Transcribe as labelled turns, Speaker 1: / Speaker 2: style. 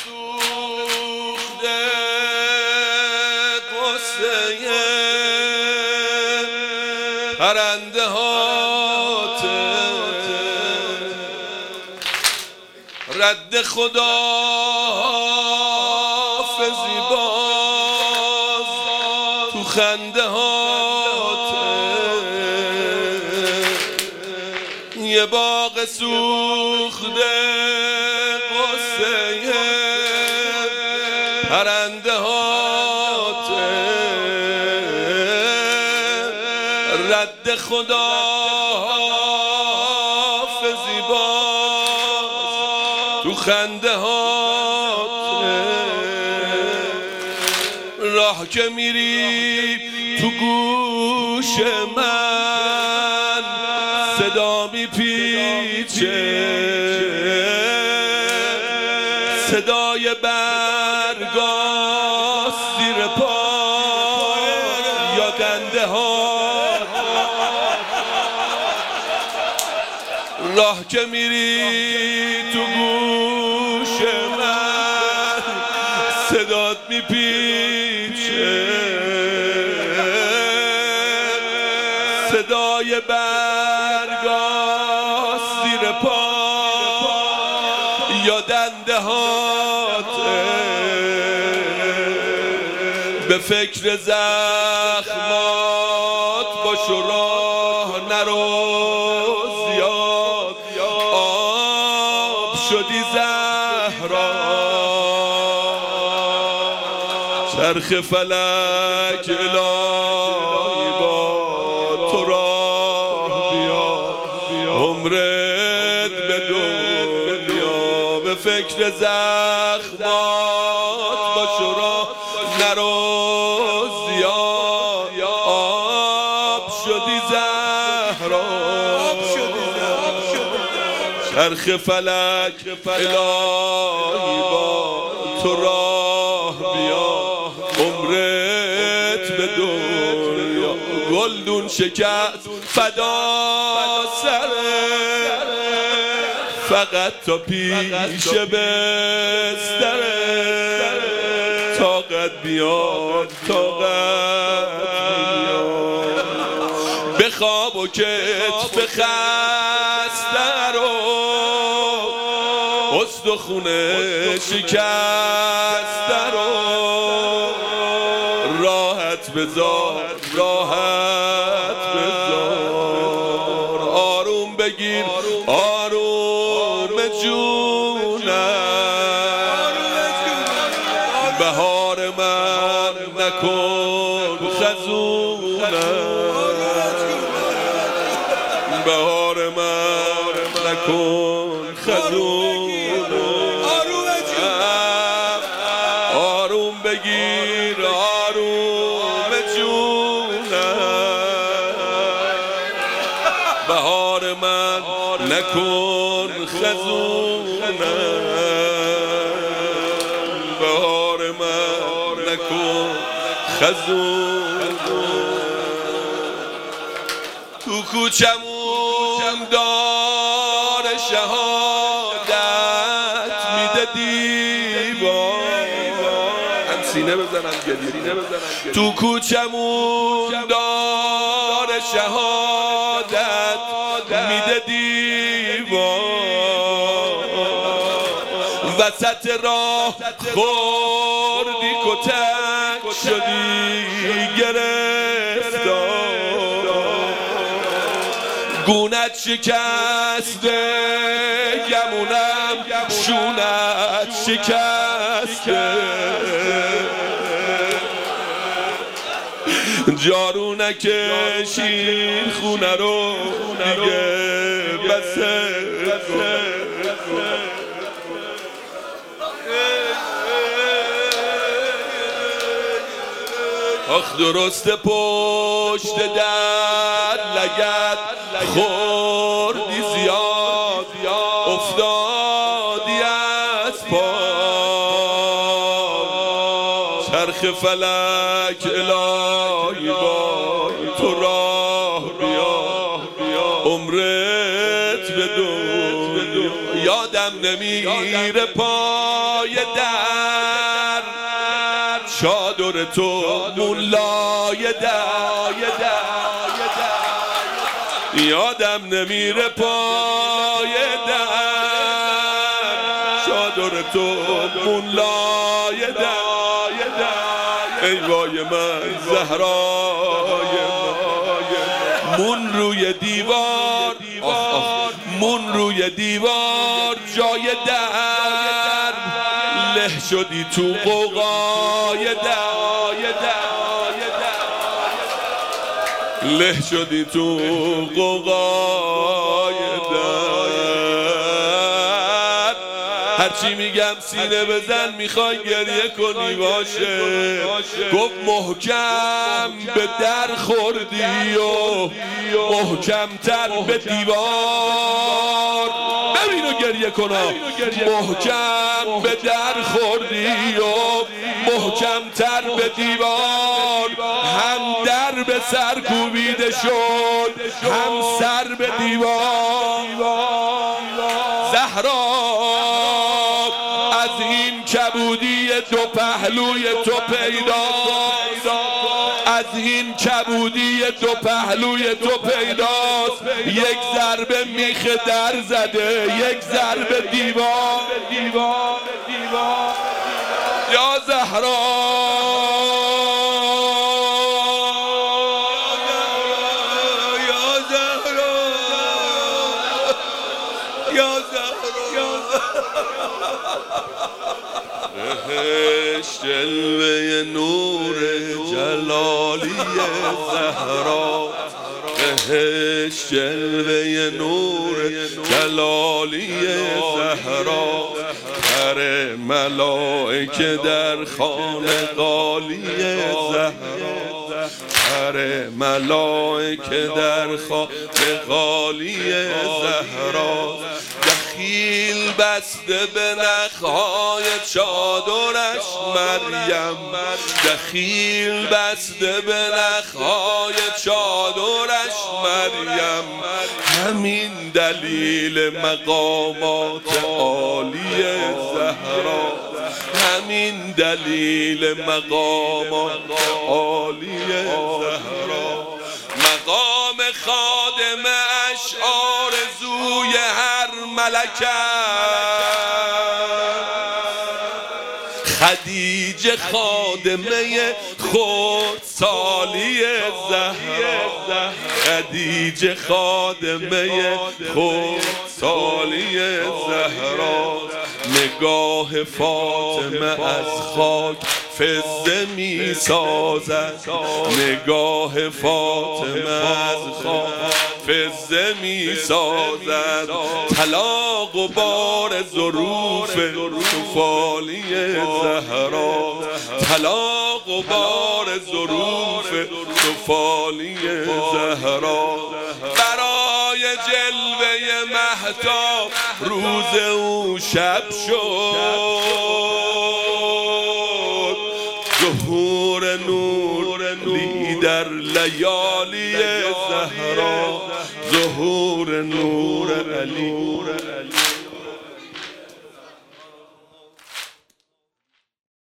Speaker 1: سوخته قصه پرنده هات رد خدا حافظی باز تو خنده هات یه باغ سوخته قصه پرنده هات رد خدا حافظی باز تو خنده هات راه که میری تو گوش من صدا میپیچه صدای برگاست زیر پا یا دنده ها راه که میری تو گوش من صدات میپیچه صدای برگاست زیر پا یا دنده هات به فکر زخمات باش و راه نرو زیاد آب شدی زهرا چرخ فلک الهی با تو راه بیاد عمرت به دنیا به فکر زخمات باش و راه نرو زیاد آب شدی زهرا چرخ فلک الهی با تو راه بیاد عمرت به دنیا گلدون شکست فدا سره فقط تا پیش بستره طاقت بیاد بخواب و کتف خسته رو استخونه شکسته رو راحت بذار آروم بگیر آروم جونم بهار من نکن خزونم بهار من نکن خزونم آروم بگیر آروم جونم بهار من نکن خزونم بهار من نکن خزونم تو کوچمون دار شهادت میده دیوار هم سینه بزنم گریه تو کوچمون دار شهادت میده دیوار وسط راه خوردی کتک شدی گرفتار گونت شکسته گمونم شونت شکسته جارو نکشین خونه رو دیگه بسه آخ درسته پشت در لگد خوردی زیاد افتادی از پا چرخ فلک الهی با تو راه بیا عمرت به دنیا یادم نمیره پای در، چادر تو مولای در، یادم نمیره پای در، چادر تو مولای در. ای وای من زهرای مون روی دیوار، مون روی دیوار جای در، له شدی تو قوقای در، له شدی تو قوقای در. هرچی میگم سینه بزن میخوای گریه کنی باشه. گفت محکم به در خوردی و محکمتر به دیوار. ببین و گریه کنا. محکم به در خوردی و محکمتر به دیوار. هم در به سر کوبیده شد، هم سر به دیوار. زهرا از این کبودی دو پهلوی تو پیداست، از این کبودی دو پهلوی تو پیداست. یک ضربه میخ در زده، یک ضربه دیوار. یا زهرا جلوه نور جلالی زهرا، جلوه نور جلالی زهرا. پر ملائکه در خانه قالی زهرا، پر ملائکه در خانه قالی زهرا. دخیل بسته به نخهای چادرش مریم، دخیل بسته به نخهای چادرش مریم. همین دلیل مقامات عالی زهرا، همین دلیل مقامات عالی زهرا. مقام خادم اشعار زوی هر ملکه، خدیجه خادمه خودسالی زهرا، خدیجه خادمه خودسالی زهرا. نگاه فاطمه از خاک فضه می سازد، نگاه فاطمه از خاک فضه می سازد. طلاق و بار ظروف سفالی زهرا، طلاق و بار ظروف سفالی زهرا. برای جلوه مهتاب روز او شب شد، ظهور نور لی در لیالی زهرا، ظهور نور علی